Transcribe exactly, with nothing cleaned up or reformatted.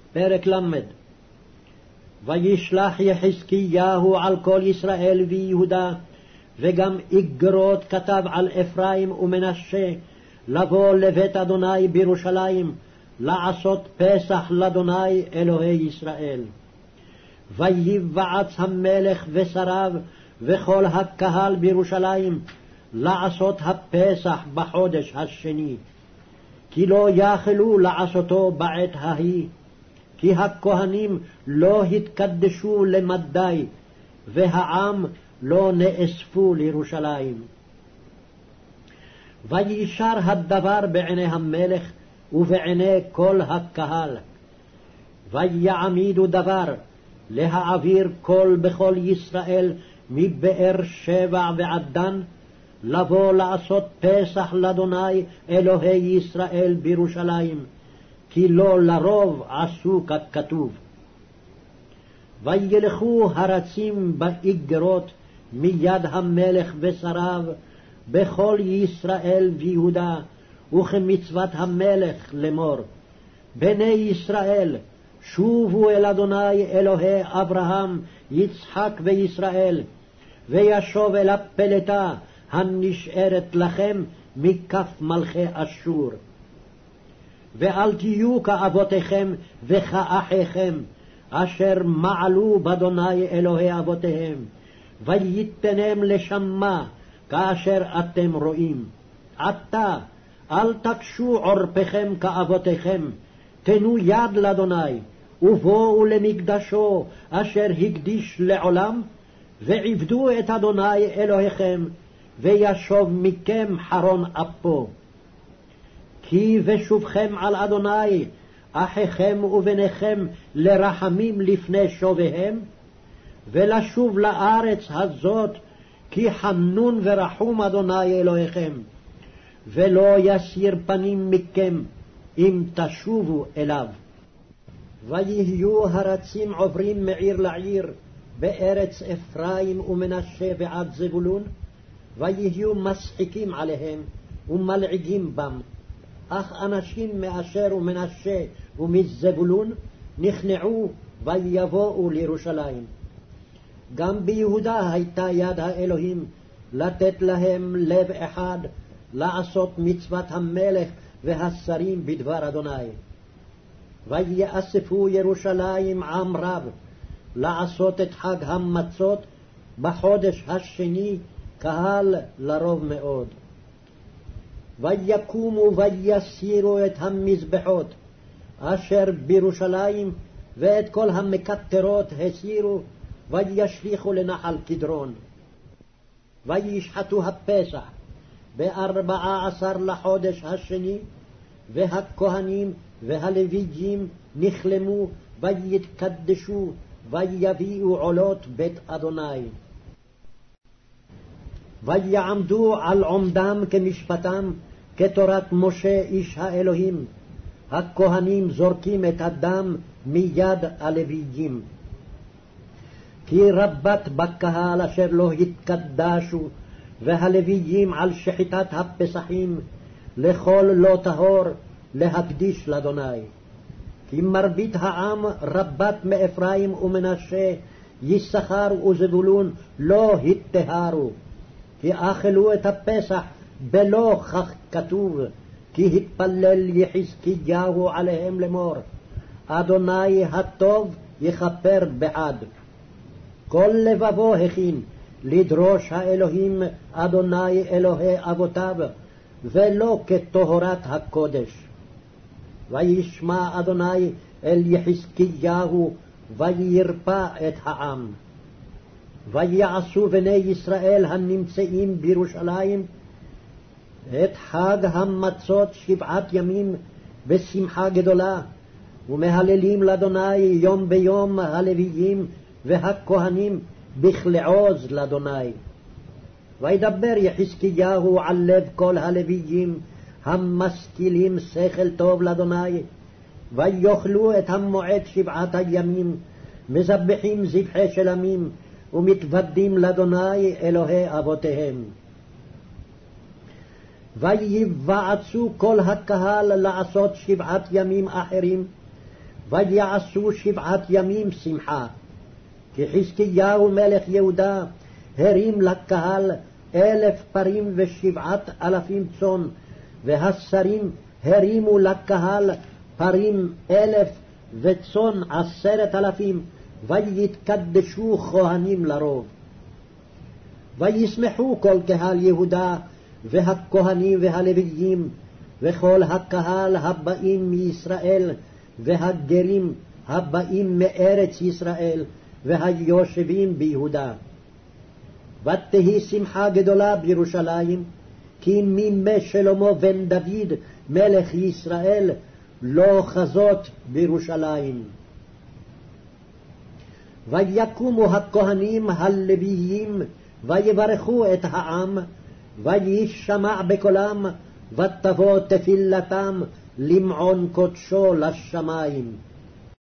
פרק למד. וישלח יחזקיהו על כל ישראל ויהודה, וגם איגרות כתב על אפרים ומנשה, לבוא לבית אדוני בירושלים, לעשות פסח לאדוני אלוהי ישראל. ויבעץ המלך ושריו וכל הקהל בירושלים, לעשות הפסח בחודש השני, כי לא יכלו לעשותו בעת ההיא, כי הכהנים לא התקדשו למדי, והעם לא נאספו לירושלים. וישר הדבר בעיני המלך ובעיני כל הקהל, ויעמידו דבר להעביר כל בכל ישראל מבאר שבע ועד דן, לבוא לעשות פסח לאדוני אלוהי ישראל בירושלים, כי לא לרוב עשו ככתוב. וילכו הרצים באיגרות מיד המלך ושריו בכל ישראל ויהודה, וכמצוות המלך לאמור, בני ישראל, שובו אל אדוני אלוהי אברהם, יצחק וישראל, וישוב אל הפלטה הנשארת לכם מכף מלכי אשור. ואל תהיו כאבותיכם וכאחיכם, אשר מעלו באדוני אלוהי אבותיהם, וייתנם לשמה כאשר אתם רואים. עתה אל תקשו עורפכם כאבותיכם, תנו יד לאדוני, ובואו למקדשו אשר הקדיש לעולם, ועבדו את אדוני אלוהיכם, וישוב מכם חרון אפו. כי ושובכם על אדוני אחיכם ובניכם לרחמים לפני שוביהם, ולשוב לארץ הזאת, כי חנון ורחום אדוני אלוהיכם, ולא יסיר פנים מכם אם תשובו אליו. ויהיו הרצים עוברים מעיר לעיר בארץ אפרים ומנשה ועד זבולון, ויהיו משחיקים עליהם ומלעיגים בם. אך אנשים מאשר ומנשה ומזבולון נכנעו ויבואו לירושלים. גם ביהודה הייתה יד האלוהים לתת להם לב אחד, לעשות מצוות המלך והשרים בדבר אדוני. ויאספו ירושלים עם רב, לעשות את חג המצות בחודש השני, קהל לרוב מאוד. ויקומו ויסירו את המזבחות אשר בירושלים, ואת כל המקטרות הסירו, וישליכו לנחל קדרון. וישחטו הפסח בארבעה עשר לחודש השני, והכהנים והלוויים נכלמו ויתקדשו, ויביאו עולות בית אדוני. ויעמדו על עומדם כמשפטם, כתורת משה איש האלוהים. הכהנים זורקים את הדם מיד הלוויים. כי רבת בקהל אשר לא התקדשו, והלוויים על שחיטת הפסחים, לכל לא טהור להקדיש לאדוני. כי מרבית העם רבת מאפרים ומנשה, יששכר וזבולון לא התטהרו, כי אכלו את הפסח בלא כך כתוב, כי התפלל יחזקיהו עליהם לאמור, אדוני הטוב יכפר בעד. כל לבבו הכין לדרוש האלוהים אדוני אלוהי אבותיו, ולא כטהרת הקודש. וישמע אדוני אל יחזקיהו, וירפא את העם. ויעשו בני ישראל הנמצאים בירושלים את חג המצות שבעת ימים בשמחה גדולה, ומהללים לאדוני יום ביום הלוויים והכהנים בכלי עוז לאדוני. וידבר יחזקיהו על לב כל הלוויים המשכילים שכל טוב לאדוני, ויאכלו את המועד שבעת הימים, מזבחים זבחי שלמים, ומתוודים לאדוני אלוהי אבותיהם. ויבעצו כל הקהל לעשות שבעת ימים אחרים, ויעשו שבעת ימים שמחה. כי חזקיהו מלך יהודה הרים לקהל אלף פרים ושבעת אלפים צאן, והשרים הרימו לקהל פרים אלף וצאן עשרת אלפים, ויתקדשו כהנים לרוב. וישמחו כל קהל יהודה והכהנים והלוויים, וכל הקהל הבאים מישראל, והגרים הבאים מארץ ישראל, והיושבים ביהודה. ותהי שמחה גדולה בירושלים, כי מימי שלמה בן דוד מלך ישראל לא חזות בירושלים. ויקומו הכהנים הלוויים ויברכו את העם, וישמע בקולם, ותבוא תפילתם למעון קודשו לשמיים.